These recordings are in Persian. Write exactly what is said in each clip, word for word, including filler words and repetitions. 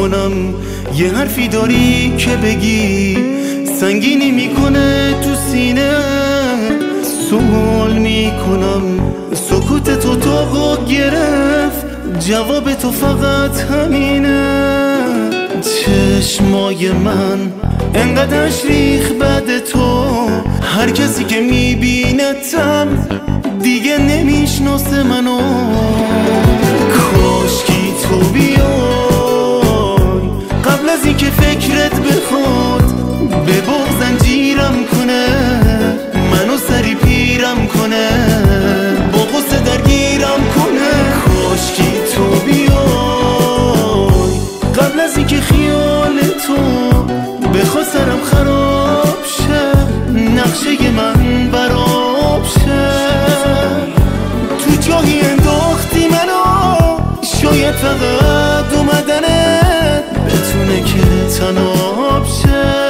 میکنم یه حرفی داری که بگی سنگینی میکنه تو سینه. سوال میکنم سکوت تو طاقت گرفت جواب تو فقط همینه. چشمای من انقدرش ریخ بعد تو هر کسی که میبینتم دیگه نمیشناسه منو. کاشکی تو بیای قبل از اینکه فکرت بخواد به بغض زنجیرم کنه منو سری پیرم کنه با غصه درگیرم کنه. کاشکی تو بیای قبل از اینکه خیال تو بخواد سرم خراب شه نقشه من براب شه. تو جایی انداختی منو شاید فقط اومدنت بتونه که تناب شه.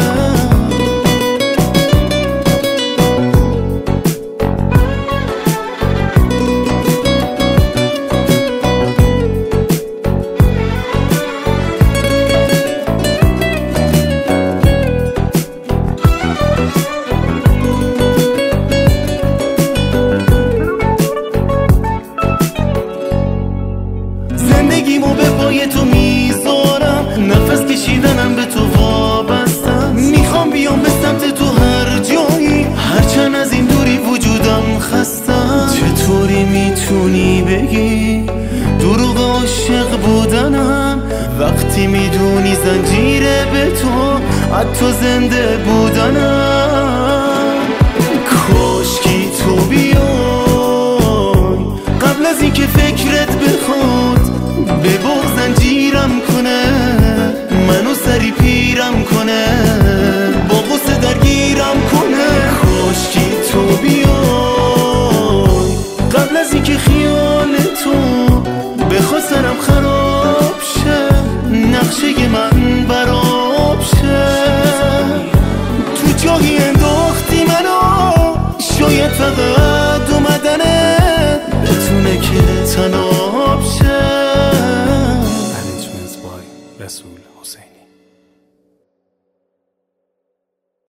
زندگیمو به پای تو میذارم نفس کشیدنم به تو وابستم. میخوام بیام به سمت تو هر جایی هرچند از این دوری وجودم خستم. چطوری میتونی بگی دروغ عاشق بودنم وقتی میدونی زنجیره به تو حتی زنده بودنم. کاشکی تو بیای قبل از اینکه فکرت بخواد به بغض زنجیرم کنه منو سری پیرم کنه با غصه درگیرم کنه. کاشکی تو بیای قبل از اینکه خیال تو بخواد سرم خراب شه نقشه من براب شه. تو جایی انداختی منو شاید فقط اومدنت بتونه که تناب شه. Arrangements by Rasool Hussain.